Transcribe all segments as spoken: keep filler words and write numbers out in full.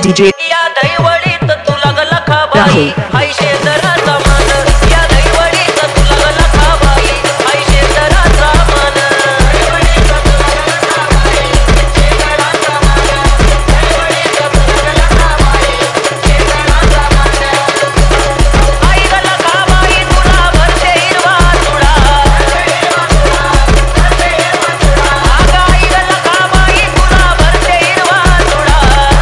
DJ या दैवडीत तुला ग लखाबाई हाय शेजाराचा मान या दैवडीत तुला ग लखाबाई हाय शेजाराचा मान आई ग लखाबाई तुला भरते हिरवा चुडा अगं आई ग लखाबाई तुला भरते हिरवा चुडा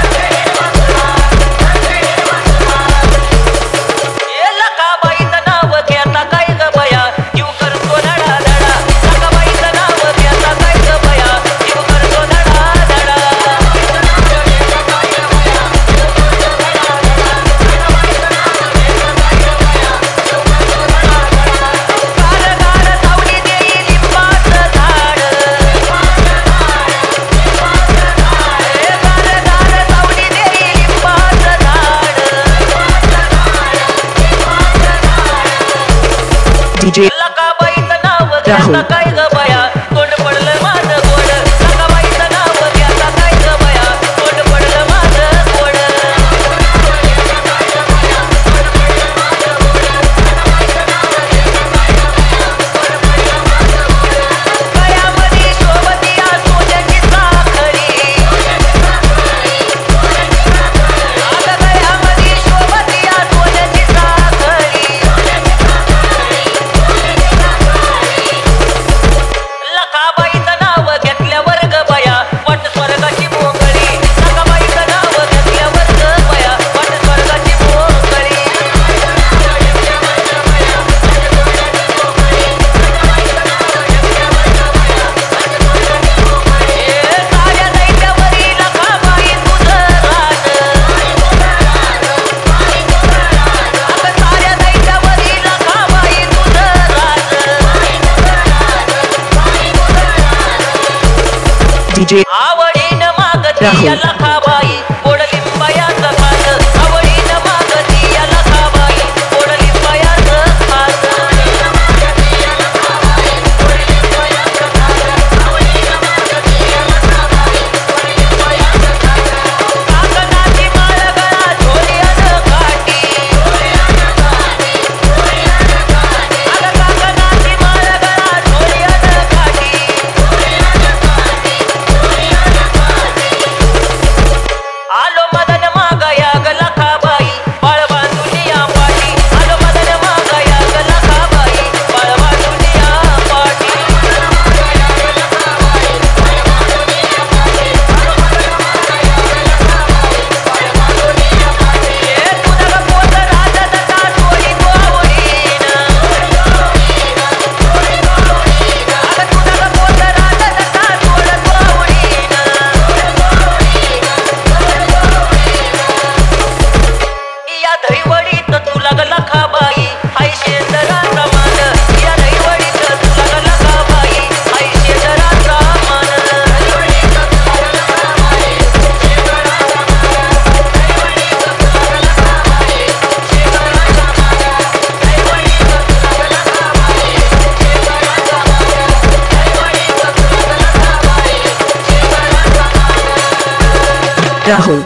ए लखाबाईचं नाव घेता काय ग बया जीव करतो धडा धडा लखाबाईचं नाव घेता काय ग बया जीव करतो धडा धडा गार गार सावली देई लिंबाचं झाड ए गार गार सावली देई लिंबाचं झाड डीजे लखाबाईचं नाव राहुल. घेता काय ग बया तोंड पडलं माझं गोड लखाबाईचं नाव घेता काय ग बया तोंड पडलं माझं गोड गळ्यामध्ये शोभती या सोन्याची साखळी अगं गळ्यामध्ये शोभती या सोन्याची साखळी लखाबाईचं नाव घेतल्यावर ग बया वाट स्वर्गाची मोकळी लखाबाईचं नाव घेतल्यावर ग बया वाट स्वर्गाची मोकळी ए साऱ्या दैत्यावरी लखाबाई तुझं राज अगं साऱ्या दैत्यावरी लखाबाई तुझं राज डीजे आवडीनं मागती राहुल. या लखाबाई गोड लिंबायाचं खात आवडीनं मागती या लखाबाई गोड लिंबायाचं खात काकणाची माळ गळा झोळी अन काठी अगं काकणाची माळ गळा झोळी अन काठी आलो मदन मागया ग लखाबाई बाळ बांधून या पाठी आलो मदन मागया ग लखाबाई बाळ बांधून या पाठी ए तुझा ग पोत राजदत्ता सोडी तो आवडीनं अगं तुझा ग पोत राजदत्ता सोड तो आवडीनं या दैवडीत तुला ग लखाबाई हाय शेजाराचा मान या दैवडीत तुला ग लखाबाई हाय शेजाराचा मान राहुल